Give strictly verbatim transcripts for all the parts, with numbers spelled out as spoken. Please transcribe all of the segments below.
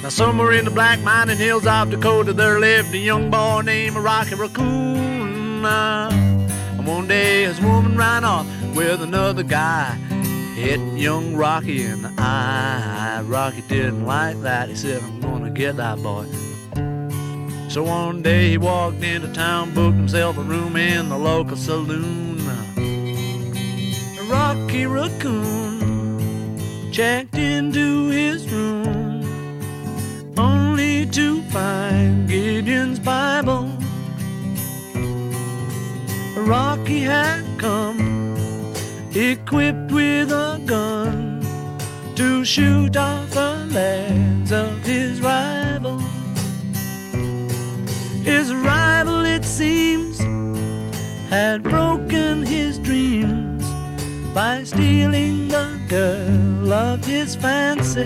Now somewhere in the black mining hills of Dakota there lived a young boy named Rocky Raccoon. Uh, and one day his woman ran off with another guy, hit young Rocky in the eye. Rocky didn't like that. He said, I'm gonna get that boy. So one day he walked into town, booked himself a room in the local saloon. Rocky Raccoon checked into his room, only to find Gideon's Bible. Rocky had come equipped with a gun to shoot off the legs of his rival. His rival, it seems, had broken his dreams by stealing the girl of his fancy.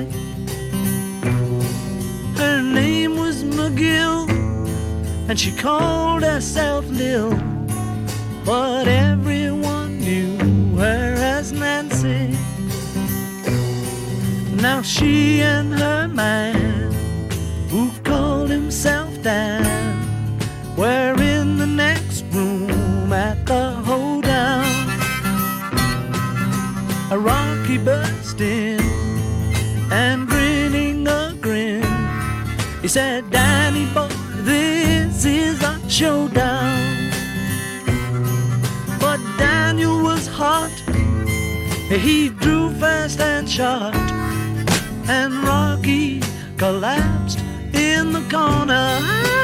Her name was McGill, and she called herself Lil, but everyone knew her as Nancy. Now she and her man, who called himself Dan, were in the next room at the hoedown. A Rocky burst in and grinning a grin, he said, Danny boy, this is a showdown. But Daniel was hot, he drew fast and shot, and Rocky collapsed in the corner.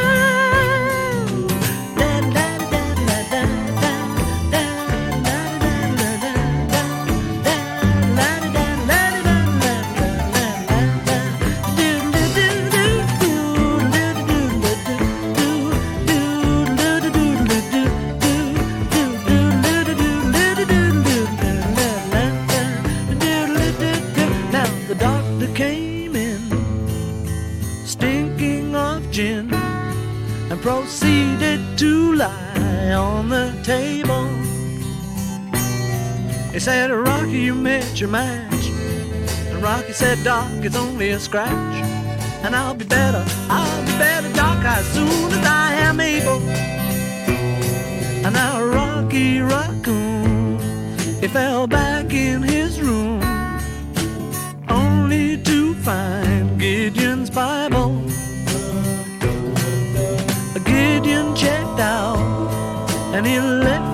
Proceeded to lie on the table. He said, Rocky, you met your match. And Rocky said, Doc, it's only a scratch. And I'll be better, I'll be better, Doc, as soon as I am able. And now Rocky Raccoon, he fell back in his room, only to find Gideon's Bible. Gideon checked out, and he left